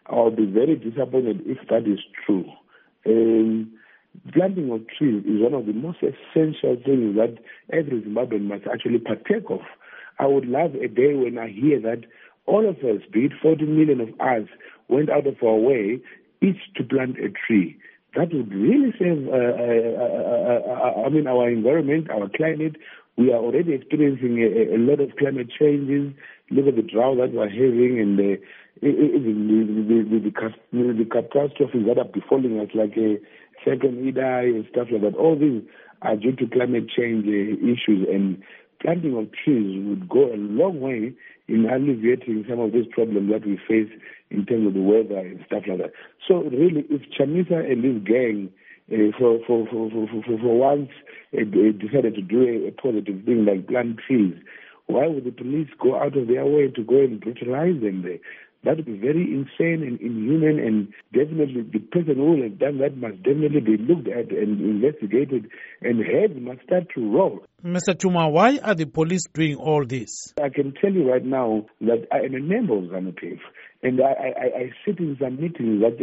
I'll be very disappointed if that is true. Planting of trees is one of the most essential things that every Zimbabwean must actually partake of. I would love a day when I hear that all of us, be it 40 million of us, went out of our way each to plant a tree. That would really save, our environment, our climate. We are already experiencing a lot of climate changes. Look at the drought that we're having and the catastrophes that are befalling us, like a second Idai and stuff like that. All these are due to climate change issues, and planting of trees would go a long way in alleviating some of these problems that we face in terms of the weather and stuff like that. So really, if Chamisa and his gang for once decided to do a positive thing like plant trees, why would the police go out of their way to go and brutalize them there? That would be very insane and inhuman, and definitely the person who will have done that must definitely be looked at and investigated, and heads must start to roll. Mr. Chuma, why are the police doing all this? I can tell you right now that I am a member of ZANU-PF, and I sit in some meetings that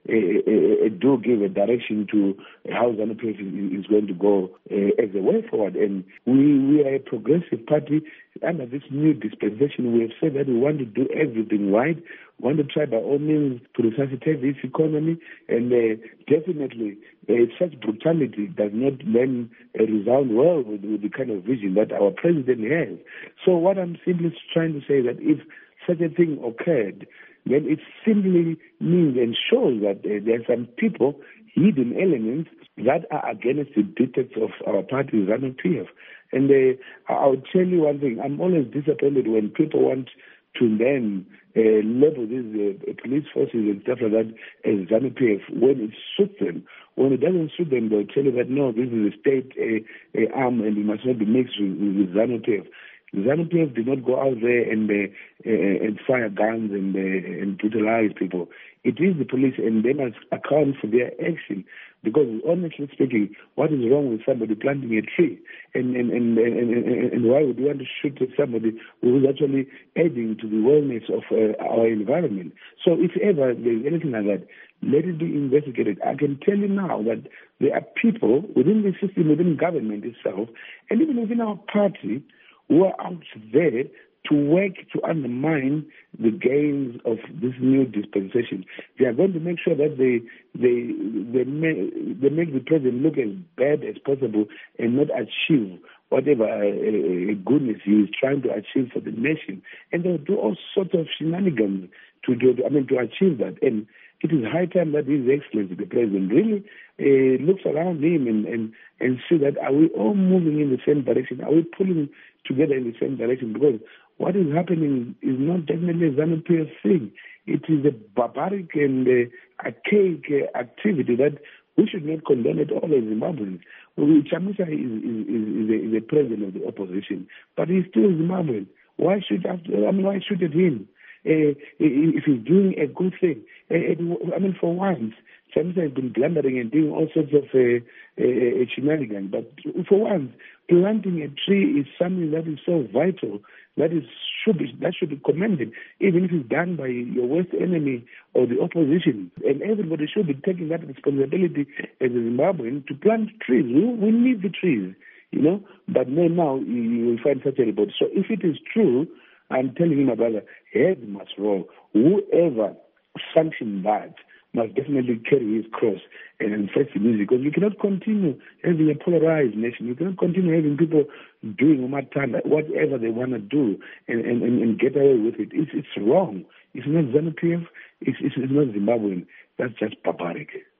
do give a direction to how ZANU-PF is going to go as a way forward. And we are a progressive party. Under this new dispensation, we have said that we want to do everything right. We want to try by all means to resuscitate this economy, and definitely such brutality does not then resound well with the kind of vision that our president has. So what I'm simply trying to say is that if such a thing occurred, then it simply means and shows that there are some people, hidden elements, that are against the dictates of our party, ZANU-PF. And I'll tell you one thing, I'm always disappointed when people want to then label these police forces and stuff like that as ZANU-PF when it suits them. When it doesn't suit them, they'll tell you that no, this is a state arm and it must not be mixed with ZANU-PF. ZANU-PF did not go out there and fire guns and brutalize people. It is the police, and they must account for their action. Because honestly speaking, what is wrong with somebody planting a tree? And why would you want to shoot at somebody who is actually adding to the wellness of our environment? So if ever there's anything like that, let it be investigated. I can tell you now that there are people within the system, within government itself, and even within our party, who are out there to work to undermine the gains of this new dispensation. They are going to make sure that they make the president look as bad as possible and not achieve whatever goodness he is trying to achieve for the nation. And they'll do all sorts of shenanigans to achieve that. And it is high time that His Excellency, the President, really looks around him and see that are we all moving in the same direction? Are we pulling together in the same direction? Because what is happening is not definitely a ZANU-PF thing. It is a barbaric and archaic activity that we should not condone at all as Zimbabweans. Chamisa is a president of the opposition, but he's still Zimbabwean. Why shoot at him? If he's doing a good thing. For once, Chamisa has been blundering and doing all sorts of shenanigans. But for once, planting a tree is something that is so vital that should be commended, even if it's done by your worst enemy or the opposition. And everybody should be taking that responsibility as a Zimbabwean to plant trees. We need the trees, But now you will find such a report. So if it is true, I'm telling you, my brother, heads must roll. Whoever sanctioned that must definitely carry his cross and face the music, because you cannot continue having a polarized nation. You cannot continue having people doing whatever they want to do and get away with it. It's wrong. It's not ZANU-PF. It's not Zimbabwean. That's just barbaric.